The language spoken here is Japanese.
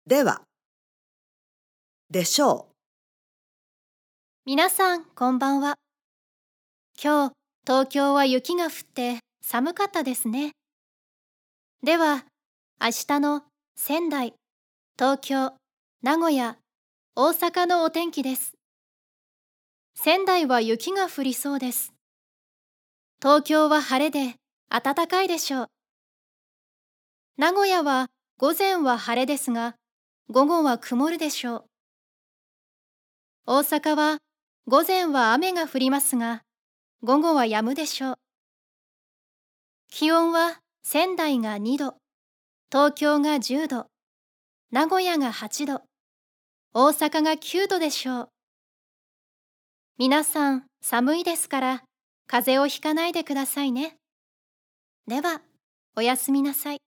では、でしょう。 皆さん、こんばんは。今日、東京は雪が降って寒かったですね。では、明日の仙台、東京、名古屋、大阪のお天気です。仙台は雪が降りそうです。東京は晴れで暖かいでしょう。名古屋は午前は晴れですが、午後は曇るでしょう。大阪は午前は雨が降りますが、午後は止むでしょう。気温は仙台が2度、東京が10度、名古屋が8度、大阪が9度でしょう。皆さん寒いですから風邪をひかないでくださいね。では、おやすみなさい。